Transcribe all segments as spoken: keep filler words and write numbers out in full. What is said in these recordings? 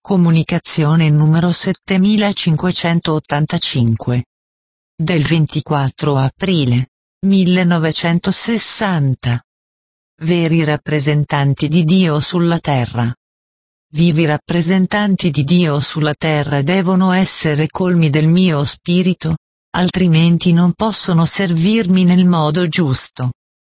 Comunicazione numero settemilacinquecentottantacinque. Del ventiquattro aprile millenovecentosessanta. Veri rappresentanti di Dio sulla terra. Vivi rappresentanti di Dio sulla terra devono essere colmi del mio spirito, altrimenti non possono servirmi nel modo giusto.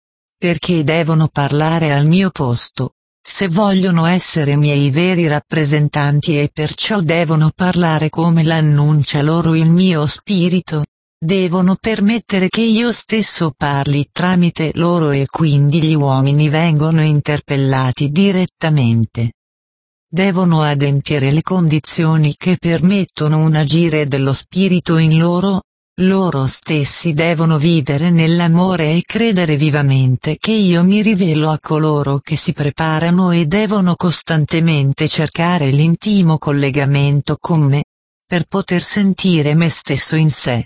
Perché devono parlare al mio posto, se vogliono essere miei veri rappresentanti, e perciò devono parlare come l'annuncia loro il mio spirito. Devono permettere che io stesso parli tramite loro e quindi gli uomini vengono interpellati direttamente. Devono adempiere le condizioni che permettono un agire dello Spirito in loro. Loro stessi devono vivere nell'amore e credere vivamente che io mi rivelo a coloro che si preparano, e devono costantemente cercare l'intimo collegamento con me, per poter sentire me stesso in sé.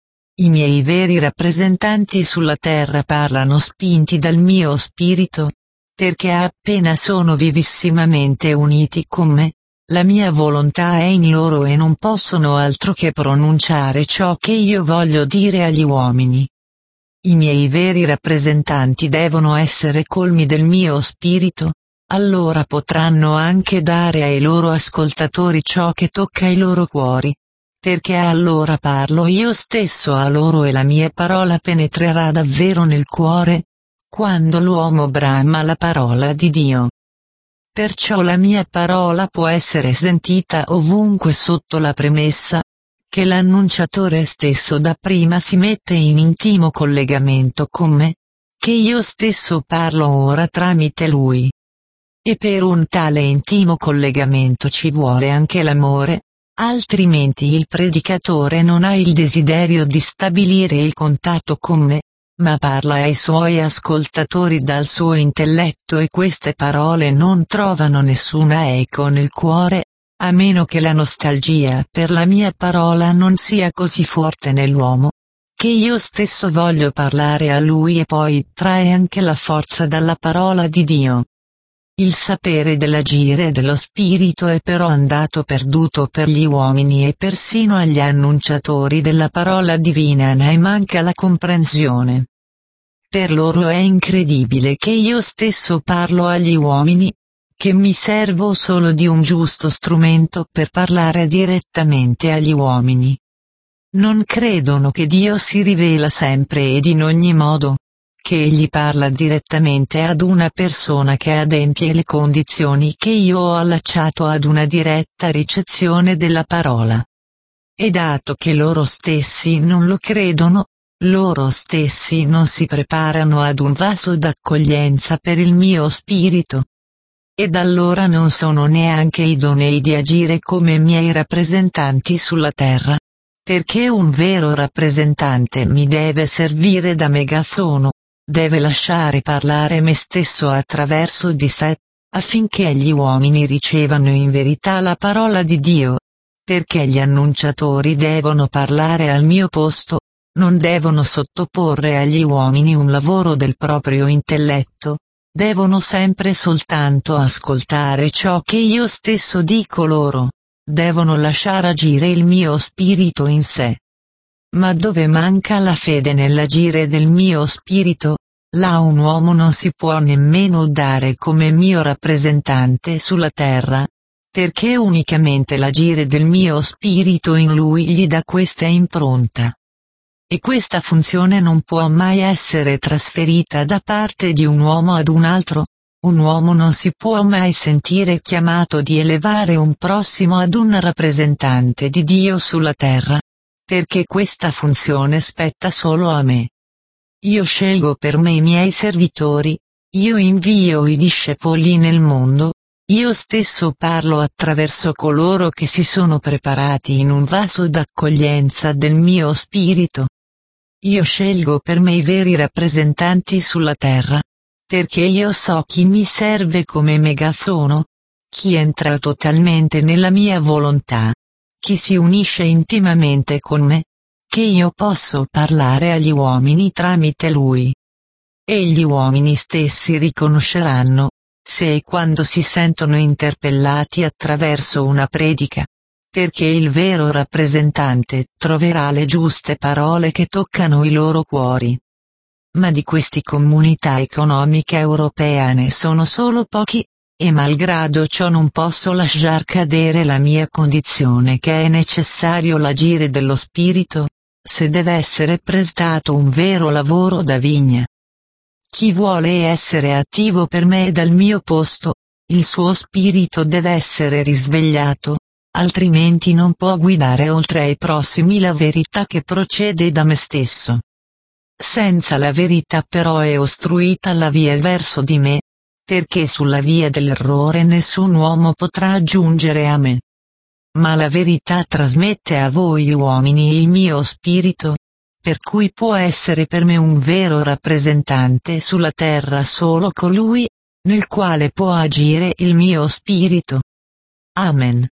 I miei veri rappresentanti sulla terra parlano spinti dal mio spirito, perché appena sono vivissimamente uniti con me, la mia volontà è in loro e non possono altro che pronunciare ciò che io voglio dire agli uomini. I miei veri rappresentanti devono essere colmi del mio spirito, allora potranno anche dare ai loro ascoltatori ciò che tocca i loro cuori, perché allora parlo io stesso a loro e la mia parola penetrerà davvero nel cuore, quando l'uomo brama la parola di Dio. Perciò la mia parola può essere sentita ovunque sotto la premessa che l'annunciatore stesso dapprima si mette in intimo collegamento con me, che io stesso parlo ora tramite lui. E per un tale intimo collegamento ci vuole anche l'amore, altrimenti il predicatore non ha il desiderio di stabilire il contatto con me, ma parla ai suoi ascoltatori dal suo intelletto, e queste parole non trovano nessuna eco nel cuore, a meno che la nostalgia per la mia parola non sia così forte nell'uomo, che io stesso voglio parlare a lui, e poi trae anche la forza dalla parola di Dio. Il sapere dell'agire dello Spirito è però andato perduto per gli uomini, e persino agli annunciatori della parola divina ne manca la comprensione. Per loro è incredibile che io stesso parlo agli uomini, che mi servo solo di un giusto strumento per parlare direttamente agli uomini. Non credono che Dio si rivela sempre ed in ogni modo, che egli parla direttamente ad una persona che adempie le condizioni che io ho allacciato ad una diretta ricezione della parola. E dato che loro stessi non lo credono, loro stessi non si preparano ad un vaso d'accoglienza per il mio spirito. Ed allora non sono neanche idonei di agire come miei rappresentanti sulla terra, perché un vero rappresentante mi deve servire da megafono. Deve lasciare parlare me stesso attraverso di sé, affinché gli uomini ricevano in verità la parola di Dio. Perché gli annunciatori devono parlare al mio posto, non devono sottoporre agli uomini un lavoro del proprio intelletto, devono sempre soltanto ascoltare ciò che io stesso dico loro, devono lasciare agire il mio spirito in sé. Ma dove manca la fede nell'agire del mio spirito, là un uomo non si può nemmeno dare come mio rappresentante sulla terra, perché unicamente l'agire del mio spirito in lui gli dà questa impronta. E questa funzione non può mai essere trasferita da parte di un uomo ad un altro. Un uomo non si può mai sentire chiamato di elevare un prossimo ad un rappresentante di Dio sulla terra, perché questa funzione spetta solo a me. Io scelgo per me i miei servitori, io invio i discepoli nel mondo, io stesso parlo attraverso coloro che si sono preparati in un vaso d'accoglienza del mio spirito. Io scelgo per me i veri rappresentanti sulla terra, perché io so chi mi serve come megafono, chi entra totalmente nella mia volontà, chi si unisce intimamente con me, che io posso parlare agli uomini tramite lui. E gli uomini stessi riconosceranno, se e quando si sentono interpellati attraverso una predica, perché il vero rappresentante troverà le giuste parole che toccano i loro cuori. Ma di questi Comunità Economica Europea ne sono solo pochi, e malgrado ciò non posso lasciar cadere la mia condizione che è necessario l'agire dello Spirito, se deve essere prestato un vero lavoro da vigna. Chi vuole essere attivo per me dal mio posto, il suo spirito deve essere risvegliato, altrimenti non può guidare oltre ai prossimi la verità che procede da me stesso. Senza la verità però è ostruita la via verso di me, perché sulla via dell'errore nessun uomo potrà giungere a me. Ma la verità trasmette a voi uomini il mio spirito, per cui può essere per me un vero rappresentante sulla terra solo colui, nel quale può agire il mio spirito. Amen.